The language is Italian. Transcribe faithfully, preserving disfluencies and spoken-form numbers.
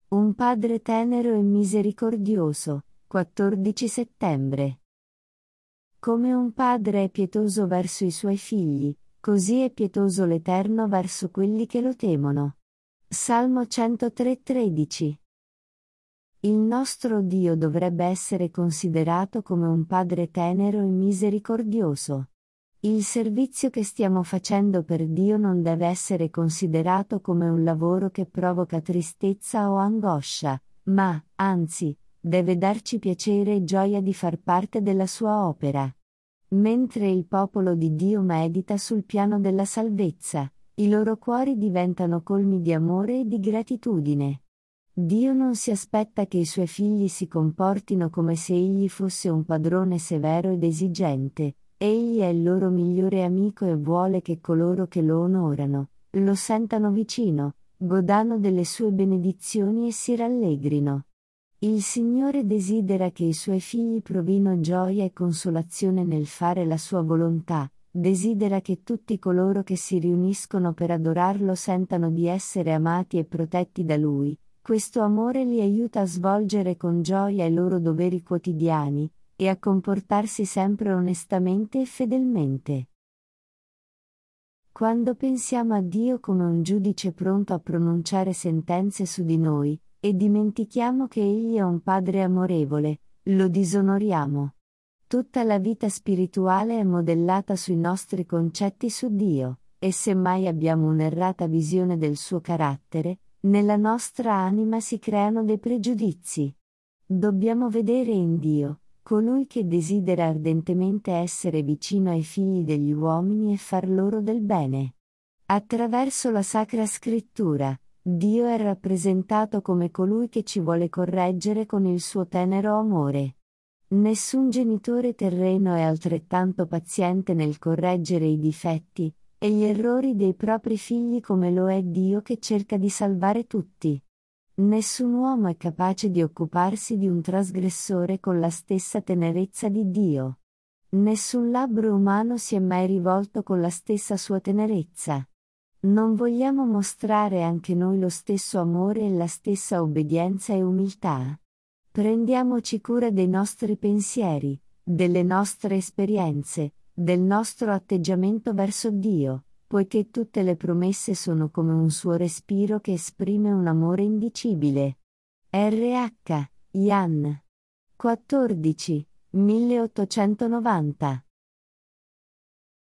Un padre tenero e misericordioso, quattordici settembre. Come un padre è pietoso verso i suoi figli, così è pietoso l'Eterno verso quelli che lo temono. Salmo centotre tredici. Il nostro Dio dovrebbe essere considerato come un padre tenero e misericordioso. Il servizio che stiamo facendo per Dio non deve essere considerato come un lavoro che provoca tristezza o angoscia, ma, anzi, deve darci piacere e gioia di far parte della sua opera. Mentre il popolo di Dio medita sul piano della salvezza, i loro cuori diventano colmi di amore e di gratitudine. Dio non si aspetta che i suoi figli si comportino come se egli fosse un padrone severo ed esigente. Egli è il loro migliore amico e vuole che coloro che lo onorano, lo sentano vicino, godano delle sue benedizioni e si rallegrino. Il Signore desidera che i suoi figli provino gioia e consolazione nel fare la sua volontà, desidera che tutti coloro che si riuniscono per adorarlo sentano di essere amati e protetti da Lui. Questo amore li aiuta a svolgere con gioia i loro doveri quotidiani, e a comportarsi sempre onestamente e fedelmente. Quando pensiamo a Dio come un giudice pronto a pronunciare sentenze su di noi, e dimentichiamo che Egli è un Padre amorevole, lo disonoriamo. Tutta la vita spirituale è modellata sui nostri concetti su Dio, e se mai abbiamo un'errata visione del suo carattere, nella nostra anima si creano dei pregiudizi. Dobbiamo vedere in Dio colui che desidera ardentemente essere vicino ai figli degli uomini e far loro del bene. Attraverso la Sacra Scrittura, Dio è rappresentato come colui che ci vuole correggere con il suo tenero amore. Nessun genitore terreno è altrettanto paziente nel correggere i difetti e gli errori dei propri figli come lo è Dio che cerca di salvare tutti. Nessun uomo è capace di occuparsi di un trasgressore con la stessa tenerezza di Dio. Nessun labbro umano si è mai rivolto con la stessa sua tenerezza. Non vogliamo mostrare anche noi lo stesso amore e la stessa obbedienza e umiltà? Prendiamoci cura dei nostri pensieri, delle nostre esperienze, del nostro atteggiamento verso Dio, poiché tutte le promesse sono come un suo respiro che esprime un amore indicibile. R H. Jan. quattordici, milleottocentonovanta